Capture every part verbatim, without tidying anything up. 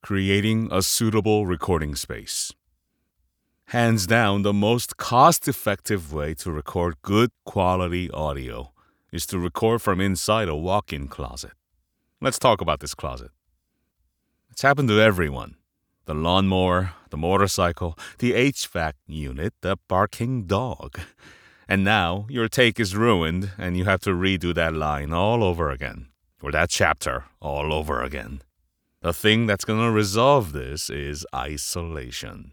Creating a suitable recording space. Hands down, the most cost-effective way to record good quality audio is to record from inside a walk-in closet. Let's talk about this closet. It's happened to everyone. The lawnmower, the motorcycle, the H V A C unit, the barking dog. And now your take is ruined and you have to redo that line all over again. Or that chapter all over again. The thing that's going to resolve this is isolation.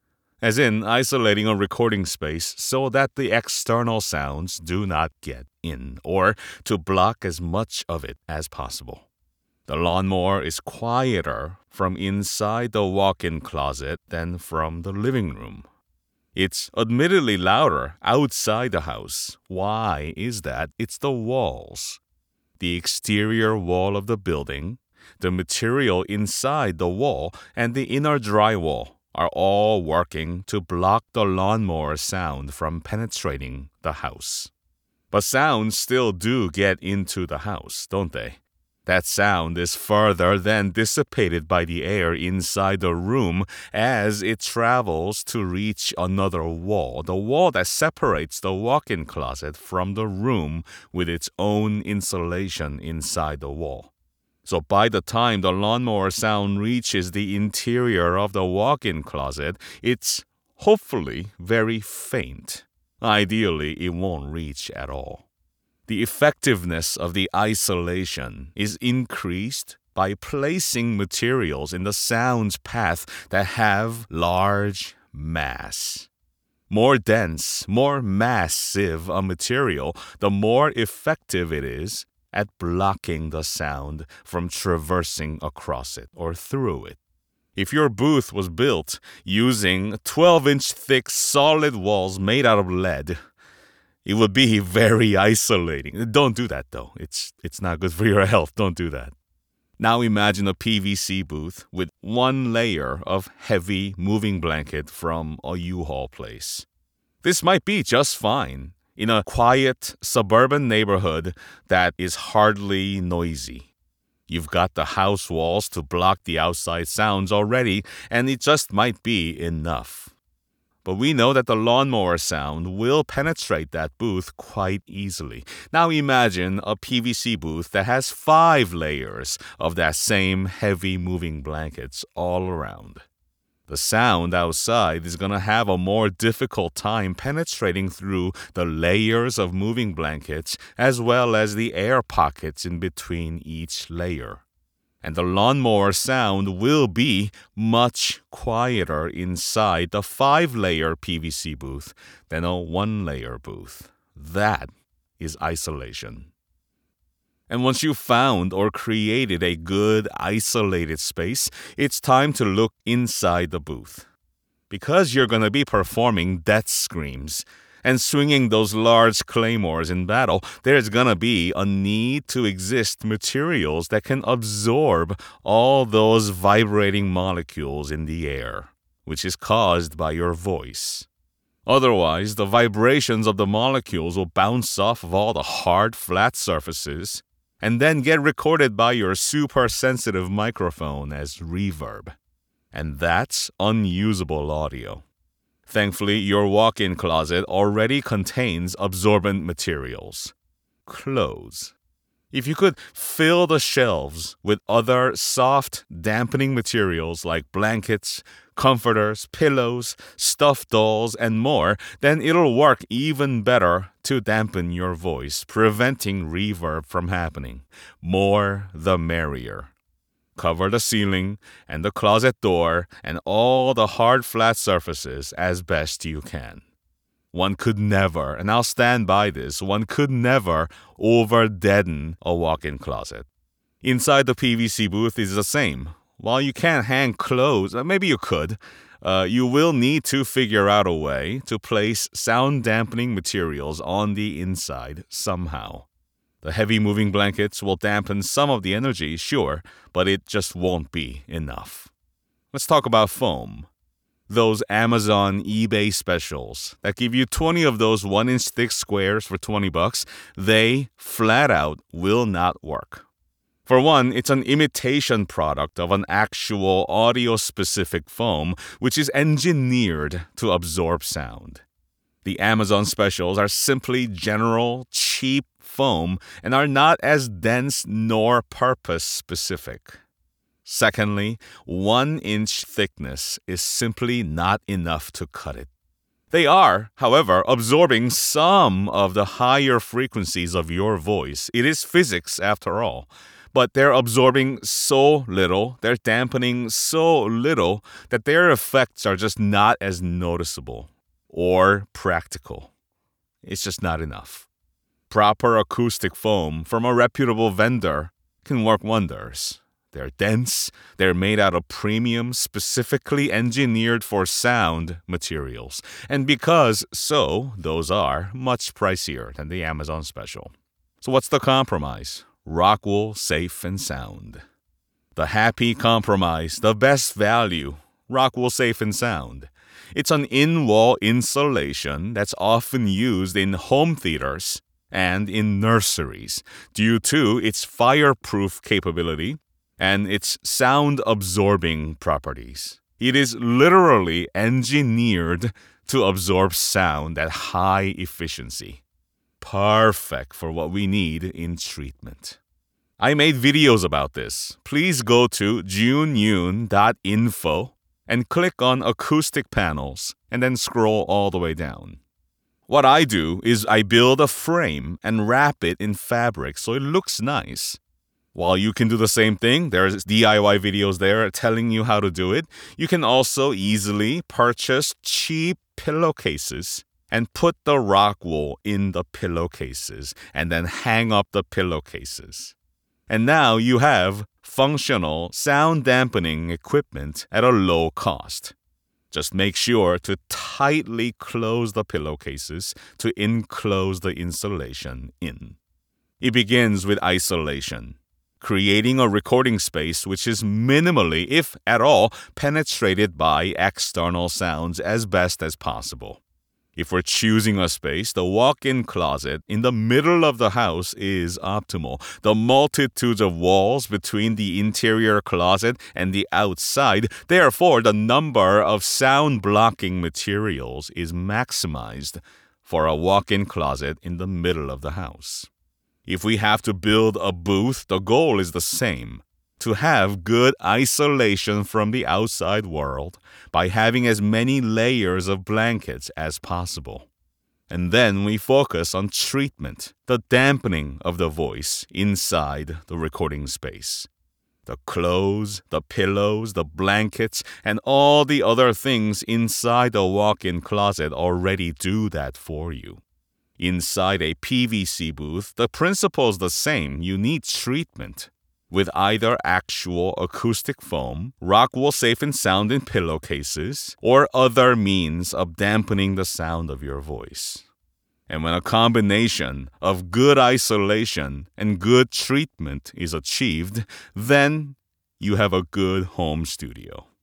As in, isolating a recording space so that the external sounds do not get in, or to block as much of it as possible. The lawnmower is quieter from inside the walk-in closet than from the living room. It's admittedly louder outside the house. Why is that? It's the walls. The exterior wall of the building, the material inside the wall, and the inner drywall are all working to block the lawnmower sound from penetrating the house. But sounds still do get into the house, don't they? That sound is further then dissipated by the air inside the room as it travels to reach another wall, the wall that separates the walk-in closet from the room with its own insulation inside the wall. So by the time the lawnmower sound reaches the interior of the walk-in closet, it's hopefully very faint. Ideally, it won't reach at all. The effectiveness of the isolation is increased by placing materials in the sound's path that have large mass. More dense, more massive a material, the more effective it is at blocking the sound from traversing across it or through it. If your booth was built using twelve-inch thick solid walls made out of lead, it would be very isolating. Don't do that, though. It's it's not good for your health. Don't do that. Now imagine a P V C booth with one layer of heavy moving blanket from a U-Haul place. This might be just fine in a quiet suburban neighborhood that is hardly noisy. You've got the house walls to block the outside sounds already, and it just might be enough. But we know that the lawnmower sound will penetrate that booth quite easily. Now imagine a P V C booth that has five layers of that same heavy moving blankets all around. The sound outside is going to have a more difficult time penetrating through the layers of moving blankets as well as the air pockets in between each layer. And the lawnmower sound will be much quieter inside the five-layer P V C booth than a one-layer booth. That is isolation. And once you've found or created a good isolated space, it's time to look inside the booth. Because you're going to be performing death screams and swinging those large claymores in battle, there's gonna be a need to exist materials that can absorb all those vibrating molecules in the air, which is caused by your voice. Otherwise, the vibrations of the molecules will bounce off of all the hard, flat surfaces and then get recorded by your super sensitive microphone as reverb. And that's unusable audio. Thankfully, your walk-in closet already contains absorbent materials. Clothes. If you could fill the shelves with other soft, dampening materials like blankets, comforters, pillows, stuffed dolls, and more, then it'll work even better to dampen your voice, preventing reverb from happening. More the merrier. Cover the ceiling and the closet door and all the hard, flat surfaces as best you can. One could never, and I'll stand by this, one could never over-deaden a walk-in closet. Inside the P V C booth is the same. While you can't hang clothes, maybe you could, uh, you will need to figure out a way to place sound-dampening materials on the inside somehow. The heavy moving blankets will dampen some of the energy, sure, but it just won't be enough. Let's talk about foam. Those Amazon eBay specials that give you twenty of those one-inch thick squares for twenty bucks, they flat out will not work. For one, it's an imitation product of an actual audio-specific foam which is engineered to absorb sound. The Amazon specials are simply general, cheap foam and are not as dense nor purpose-specific. Secondly, one-inch thickness is simply not enough to cut it. They are, however, absorbing some of the higher frequencies of your voice. It is physics, after all. But they're absorbing so little, they're dampening so little, that their effects are just not as noticeable or practical. It's just not enough. Proper acoustic foam from a reputable vendor can work wonders. They're dense, they're made out of premium, specifically engineered for sound materials. And because so, those are much pricier than the Amazon special. So what's the compromise? Rockwool Safe and Sound. The happy compromise, the best value, Rockwool Safe and Sound. It's an in-wall insulation that's often used in home theaters and in nurseries due to its fireproof capability and its sound-absorbing properties. It is literally engineered to absorb sound at high efficiency. Perfect for what we need in treatment. I made videos about this. Please go to junyun dot info and click on acoustic panels and then scroll all the way down. What I do is I build a frame and wrap it in fabric so it looks nice. While you can do the same thing, there's D I Y videos there telling you how to do it. You can also easily purchase cheap pillowcases and put the Rockwool in the pillowcases and then hang up the pillowcases. And now you have functional sound dampening equipment at a low cost. Just make sure to tightly close the pillowcases to enclose the insulation in. It begins with isolation, creating a recording space which is minimally, if at all, penetrated by external sounds as best as possible. If we're choosing a space, the walk-in closet in the middle of the house is optimal. The multitudes of walls between the interior closet and the outside, therefore the number of sound-blocking materials is maximized for a walk-in closet in the middle of the house. If we have to build a booth, the goal is the same. To have good isolation from the outside world by having as many layers of blankets as possible. And then we focus on treatment, the dampening of the voice inside the recording space. The clothes, the pillows, the blankets, and all the other things inside the walk-in closet already do that for you. Inside a P V C booth, the principle's the same. You need treatment with either actual acoustic foam, Rockwool Safe and Sound in pillowcases, or other means of dampening the sound of your voice. And when a combination of good isolation and good treatment is achieved, then you have a good home studio.